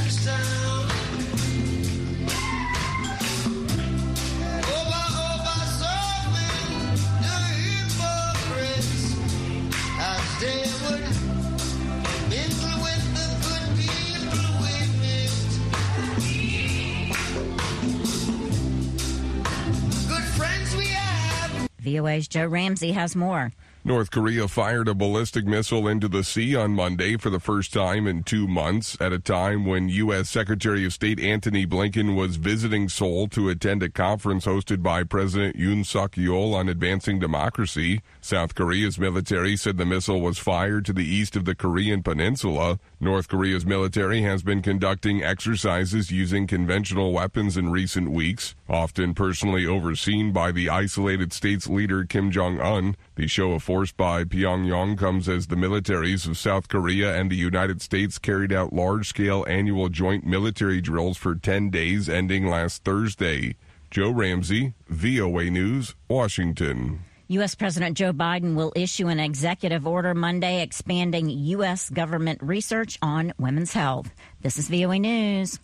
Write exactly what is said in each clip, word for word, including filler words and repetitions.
V O A's Joe Ramsey has more. North Korea fired a ballistic missile into the sea on Monday for the first time in two months, at a time when U S. Secretary of State Antony Blinken was visiting Seoul to attend a conference hosted by President Yoon Suk-yeol on advancing democracy. South Korea's military said the missile was fired to the east of the Korean peninsula. North Korea's military has been conducting exercises using conventional weapons in recent weeks, often personally overseen by the isolated state's leader Kim Jong-un. The show of force by Pyongyang comes as the militaries of South Korea and the United States carried out large-scale annual joint military drills for ten days ending last Thursday. Joe Ramsey, V O A News, Washington. U S. President Joe Biden will issue an executive order Monday expanding U S government research on women's health. This is V O A News.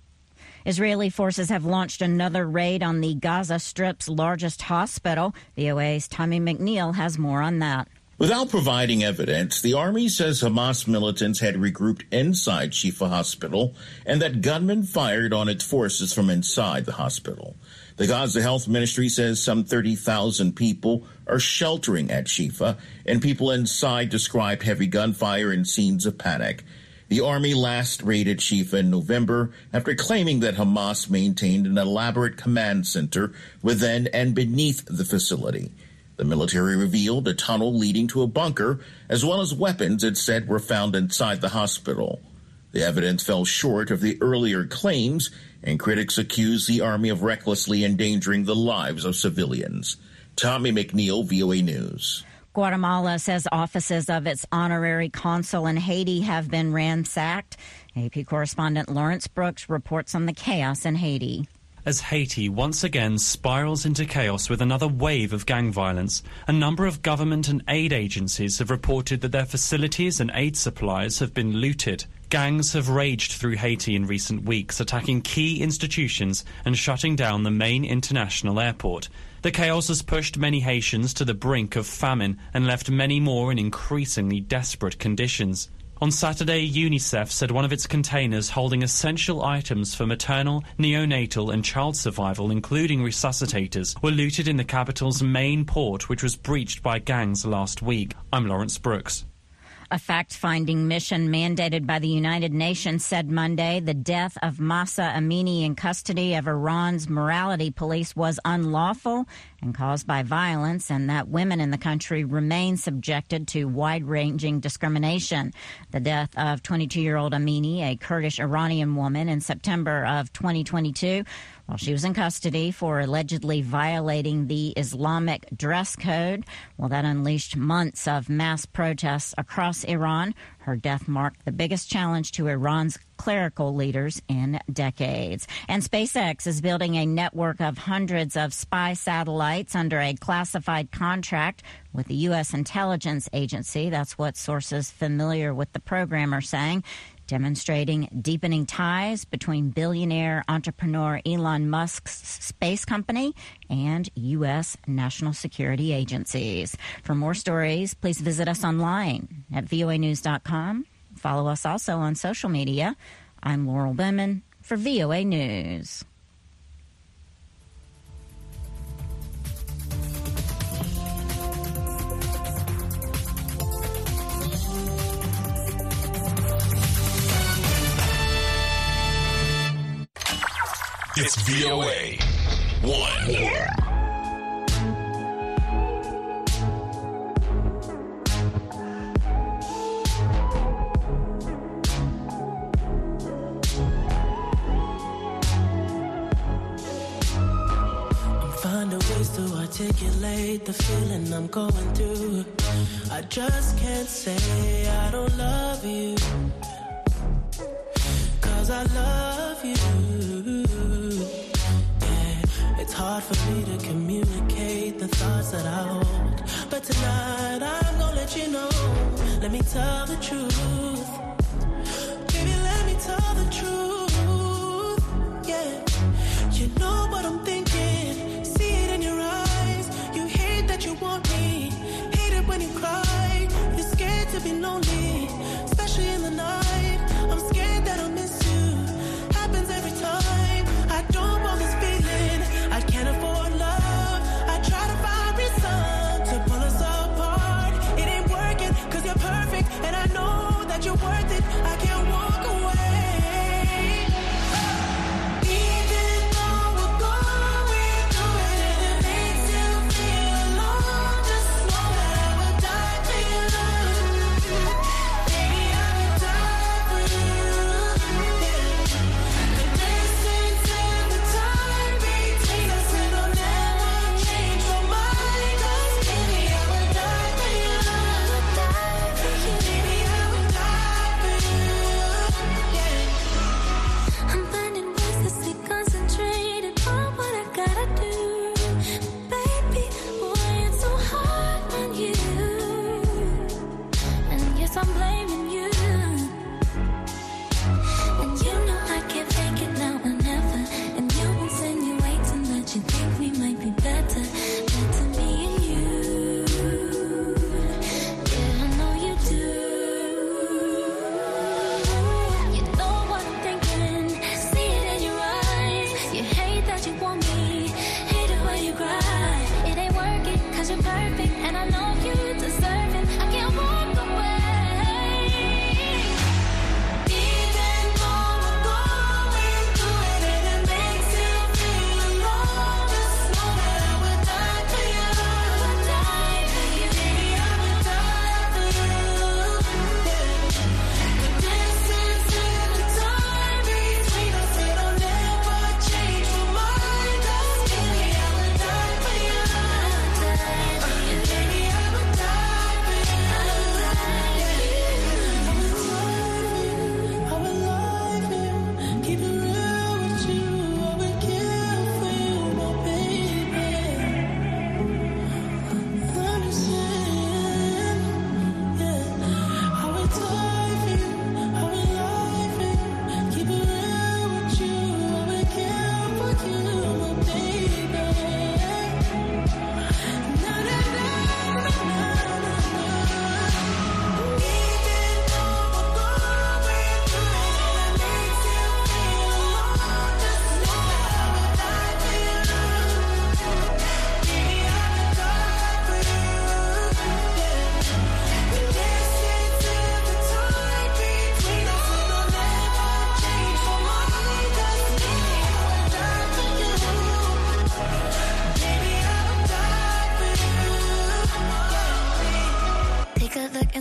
Israeli forces have launched another raid on the Gaza Strip's largest hospital. V O A's Tommy McNeil has more on that. Without providing evidence, the army says Hamas militants had regrouped inside Shifa Hospital and that gunmen fired on its forces from inside the hospital. The Gaza Health Ministry says some thirty thousand people are sheltering at Shifa, and people inside describe heavy gunfire and scenes of panic. The army last raided Shifa in November after claiming that Hamas maintained an elaborate command center within and beneath the facility. The military revealed a tunnel leading to a bunker, as well as weapons it said were found inside the hospital. The evidence fell short of the earlier claims, and critics accused the army of recklessly endangering the lives of civilians. Tommy McNeil, V O A News. Guatemala says offices of its honorary consul in Haiti have been ransacked. A P correspondent Lawrence Brooks reports on the chaos in Haiti. As Haiti once again spirals into chaos with another wave of gang violence, a number of government and aid agencies have reported that their facilities and aid supplies have been looted. Gangs have raged through Haiti in recent weeks, attacking key institutions and shutting down the main international airport. The chaos has pushed many Haitians to the brink of famine and left many more in increasingly desperate conditions. On Saturday, UNICEF said one of its containers holding essential items for maternal, neonatal and child survival, including resuscitators, were looted in the capital's main port, which was breached by gangs last week. I'm Lawrence Brooks. A fact-finding mission mandated by the United Nations said Monday the death of Mahsa Amini in custody of Iran's morality police was unlawful and caused by violence, and that women in the country remain subjected to wide-ranging discrimination. The death of twenty-two-year-old Amini, a Kurdish-Iranian woman, in September of twenty twenty-two, while she was in custody for allegedly violating the Islamic dress code. Well, that unleashed months of mass protests across Iran. Her death marked the biggest challenge to Iran's clerical leaders in decades. And SpaceX is building a network of hundreds of spy satellites under a classified contract with the U S intelligence agency. That's what sources familiar with the program are saying, demonstrating deepening ties between billionaire entrepreneur Elon Musk's space company and U S national security agencies. For more stories, please visit us online at V O A news dot com. Follow us also on social media. I'm Laurel Bowman for V O A News. It's V O A one. Find a ways to articulate the feeling I'm going through. I just can't say I don't love you, 'cause I love you. Yeah, it's hard for me to communicate the thoughts that I hold, but tonight I'm gonna let you know. Let me tell the truth. Baby, let me tell the truth.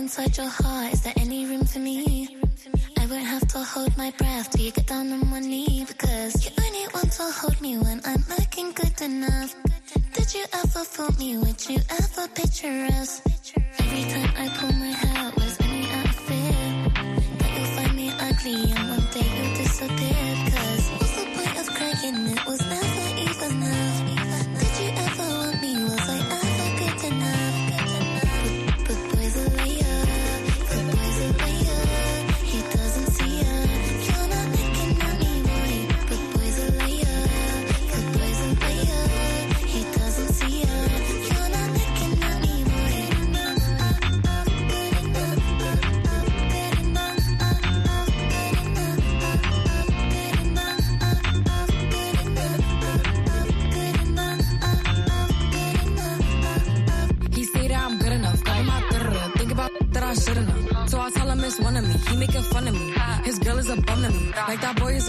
inside your heart, is there any room for me? I won't have to hold my breath till you get down on one knee, because you only want to hold me when I'm looking good enough. Did you ever fool me? Would you ever picture us? Every time I pull my hair out, was only out of fear that you'll find me ugly and one day you'll disappear. Cause what's the point of crying? It was never even enough. Did you ever want me? Was I ever good enough? But, but boys are liar, but boys are liar. He doesn't see ya. You're not looking at me right. But boys are liar, but boys are liar. He doesn't see ya. You're not looking at me right. He say that I'm good enough. Got him out there. Think about that I should've known. So I tell him it's one of me. He making fun of me. His girl is a bum to me. Like that boy is